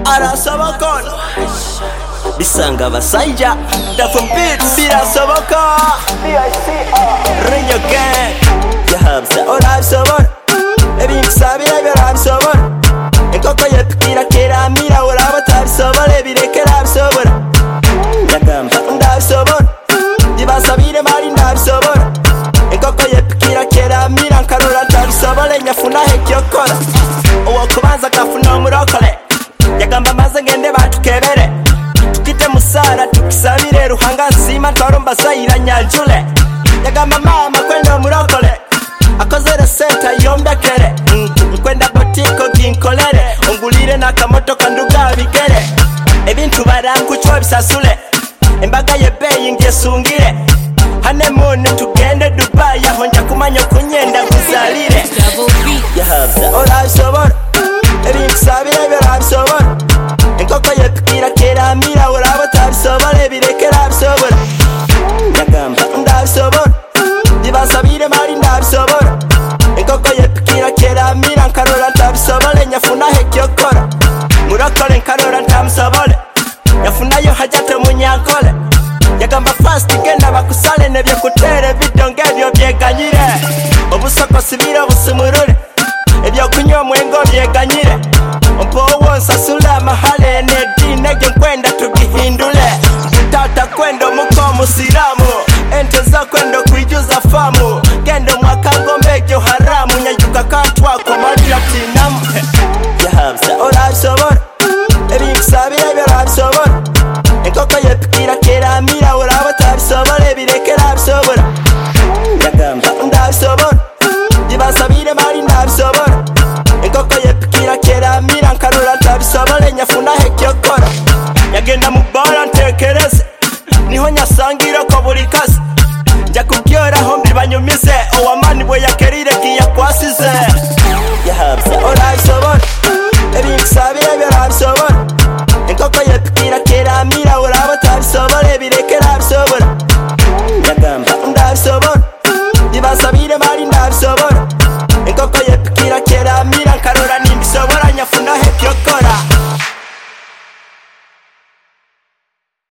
arasobokono bisanga basajja dafu beats birasoboka ring again yahabza orabisobora ebintu sabira birabisobora enkoko yepikira keramira uraba tabisobora ebirekera bisobora yagamba ndabisobora dibasabire mari ndabisobora enkoko yepikira keramira nkarora tabisobora nyafuna hekyokora uwo kubanza kafuna omurokole yagamba maze ngende batukebere tukite musara tukisabire ruhanga nsima twaromba sayira nyanjule yagamba mama kwenda omurokole akozere senta yombekere nkwenda botiko ginkolere ongulire n'akamotoka nduga bigere ebintu barankucwa bisasule embaga yebeyi ngesungire honeymoon tugende Dubai aho nja kumanya kunyenda kuzalire yahabza orabisobora ebintu sabire birabisobora enkoko yepikira keramira uraba tabisobora ebirekera bisobora yagamba ndabisobora dibasabire mari ndabisobora enkoko yepikira keramira nkarora tabisobora nyafuna hekyokora murokole nkarora ntamusobole yafunayo hajate munyankole yagamba fast genda bakusale nebyo kutere bidonge byo byeganyire obusoko sibira busumurure ebyo kunywa mwengo byeganyire ompowo nsasula mahale nedine gye nkwenda tugihindule tata kwenda muko musiramu ente za kwenda kuijuza famu